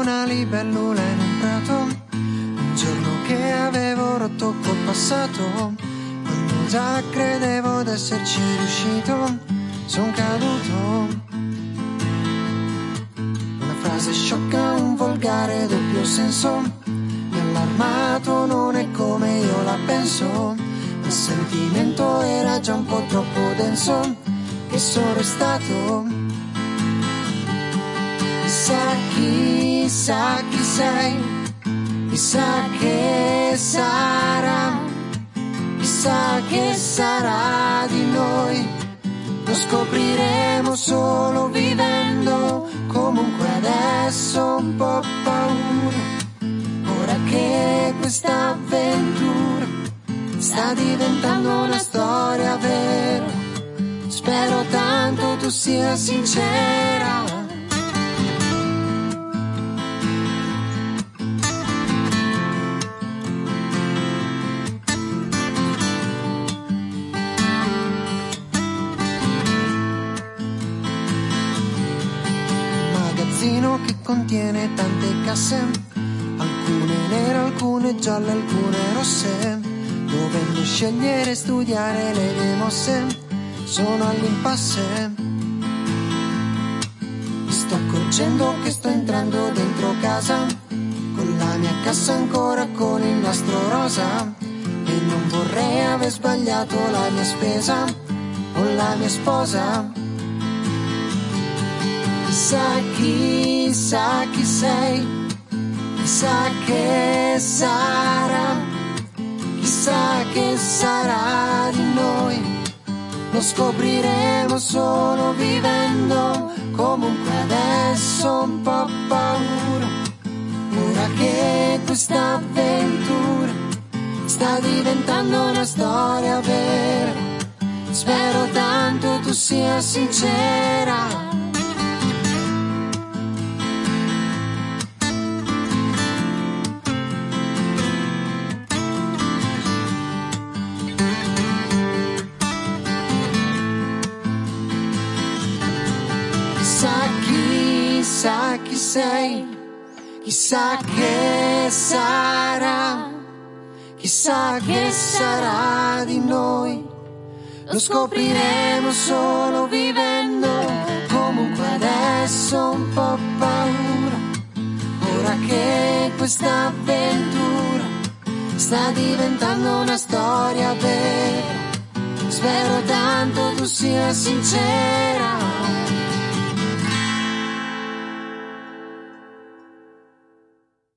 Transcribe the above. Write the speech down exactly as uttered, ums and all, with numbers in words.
una libellula in un prato, un giorno che avevo rotto col passato, quando già credevo d'esserci riuscito, son caduto. Una frase sciocca, un volgare doppio senso, mi ha allarmato, non è come io la penso. Il sentimento era già un po' troppo denso, che sono restato. Chissà chi, sa chi sei, chissà che sarà, chissà che sarà di noi. Lo scopriremo solo vivendo, comunque adesso ho un po' paura, ora che questa avventura sta diventando una storia vera. Spero tanto tu sia sincera. Un magazzino che contiene tante casse, alcune nere, alcune gialle, alcune rosse. Dovendo scegliere e studiare le mie mosse, sono all'impasse. Mi sto accorgendo che sto entrando dentro casa, con la mia cassa ancora con il nastro rosa, e non vorrei aver sbagliato la mia spesa o la mia sposa. Chissà chi, sa chi sei, chissà che sarà, chissà che sarà di noi. Lo scopriremo solo vivendo, comunque adesso ho un po' paura, ora che questa avventura sta diventando una storia vera. Spero tanto tu sia sincera. Chissà chi sei, chissà che sarà, chissà che sarà di noi. Lo scopriremo solo vivendo, comunque adesso ho un po' paura, ora che questa avventura sta diventando una storia vera. Spero tanto tu sia sincera.